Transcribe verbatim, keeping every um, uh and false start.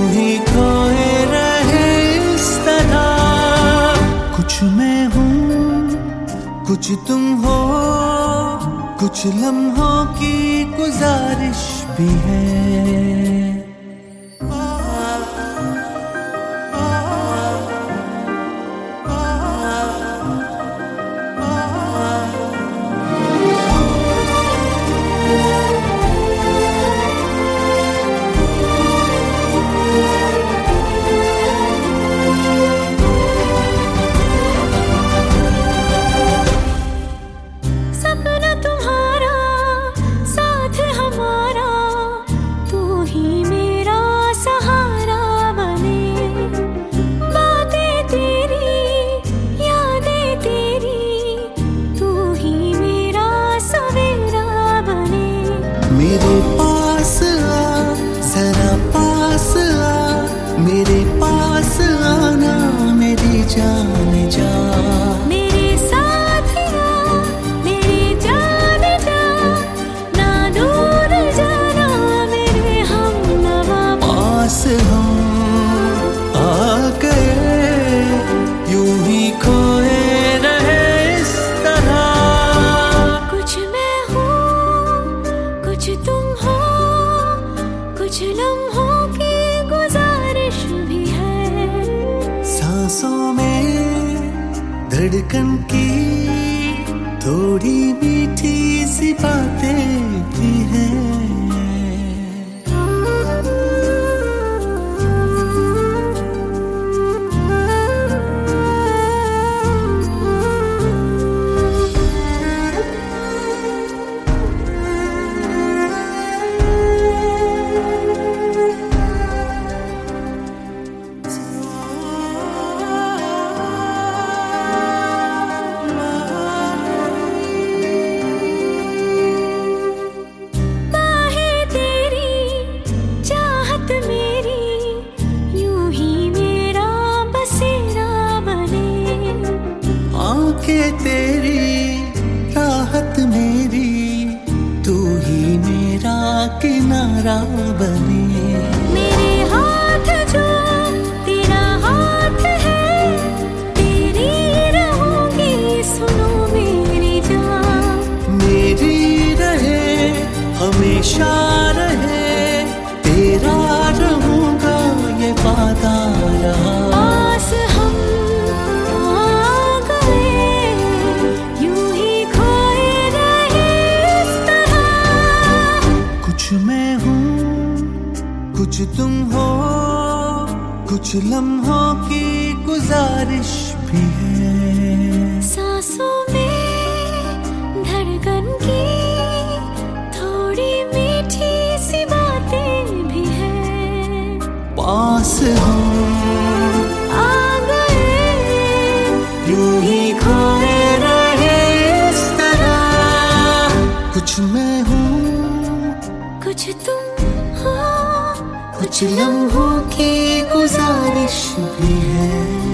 ही खोए रहे इस तरह। कुछ मैं हूँ कुछ तुम हो, कुछ लम्हों की गुजारिश भी है। मेरे पास आ, जरा पास आ, मेरे पास आना मेरी जान जा। मेरे साथ आ, मेरी जान जा, ना दूर जाना मेरे हमनवा। पास हम आ गए, यूं ही खोए रहे इस तरह। कुछ मैं हूँ कुछ तुम हो, कुछ लम्हों की गुजारिश भी है। सांसों में धड़कन की थोड़ी मीठी सी बातें भी हैं। के तेरी राहत मेरी, तू ही मेरा किनारा बने। मेरे हाथ जो तेरा हाथ है, तेरी रहूंगी सुनो मेरी जान। मेरी रहे हमेशा रहे, तेरा रहूंगा ये वादा रहा। पास हम कुछ मैं हूँ कुछ तुम हो, कुछ लम्हों की गुजारिश भी है। सांसों में धड़कन की थोड़ी मीठी सी बातें भी है। पास हम आ गए, यूं ही खोए रहे इस तरह। कुछ मैं हूँ कुछ तुम हो, कुछ लम्हों की गुजारिश भी है।